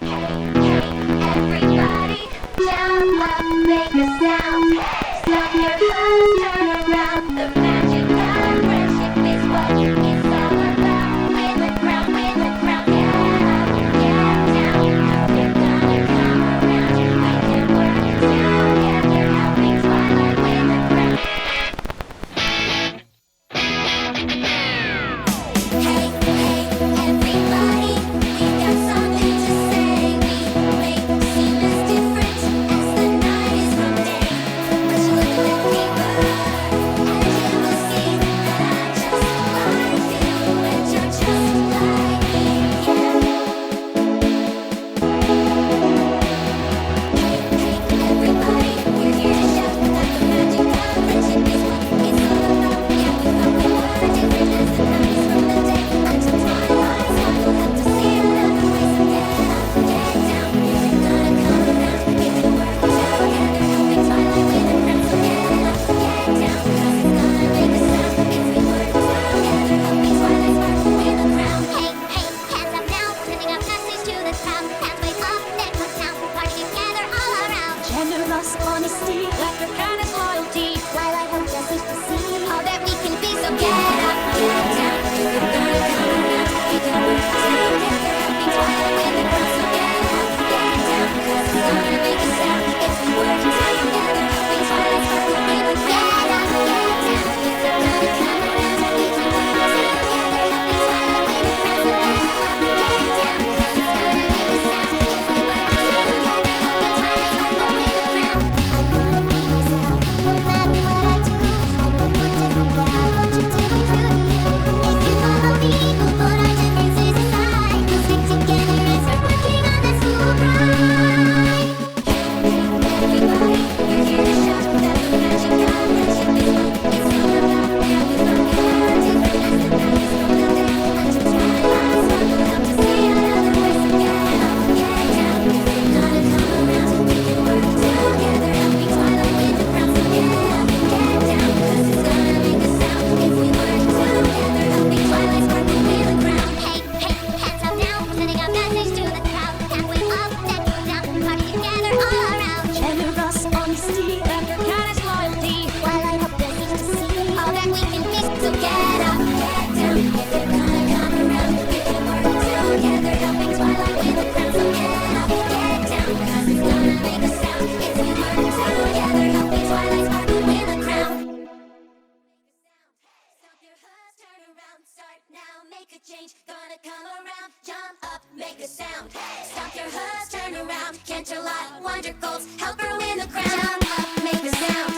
Everybody, jump up, make a sound. Stop your hearts, turn around. The magic of friendship is what it's all about. Win the crown, get up, get down. You're gonna come around. We can work together, helping Twilight win the crown. Hey, hey, everybody, we got something to say. We may seem as different as the night is from day, but you look a little deeper, and you will see that I'm just like you, and you're just like me. Hey, everybody, we're here to shout that the magic of friendship is what it's all about. Yeah, we thought we were different as the night is from the day, until twilight's up, we'll have to see another way. So get up, get down, you're gonna come around. We can work together, helping Twilight win the crown. So get up, get down, 'cause it's gonna make a sound if we work together, helping Twilight Sparkle win the crown. Hey, hey, hands up now, sending a message to the crowd. Hands way up, neck up down, party together all around. Generous honesty, laughter, kindness, loyalty. Twilight helps us to see all that we can be. So get up, get down, you're gonna come around. We can work together, helping Twilight win the crown. So get up, get down, 'cause it's gonna make a sound if we work together, helping Twilight Sparkle win the crown. Get up, get down, you're gonna come around. We can work together, helping Twilight win the crown. So get up, get down, 'cause it's gonna make a sound if we work together, helping Twilight Sparkle win the crown. I wanna be myself, no matter what I do. I know you're different, but I want you to be true to you. If you follow me, we'll put our differences aside. We'll stick together and start working on that school pride. Everybody, we're here to shout that the magic of friendship is what it's all about. Yeah, we thought we were different as the night is from the day, until twilight's up, we'll have to see another way. So get up, get down, you're gonna come around. We can work together, helping Twilight win the crown. So get up, get down, 'cause it's gonna make a sound if we work together, helping Twilight Sparkle win the crown. Hey, hey, hands up now, sending a message to the crowd. Halfway up, neck down, party together all around. Generous honesty, laughter, kindness, loyalty. Twilight helps us each to see all that we can be. So get up, get down, you're gonna come around. We can work together, helping Twilight win the crown. So get up, get down, 'cause it's gonna make a sound if we work together, helping Twilight Sparkle win the crown. Stop your hurts, turn around, start now, make a change, gonna come around, jump up, make a sound. Stop your hurts, turn around, can't your light, wonder goals, help her win the crown. Jump up, make a sound.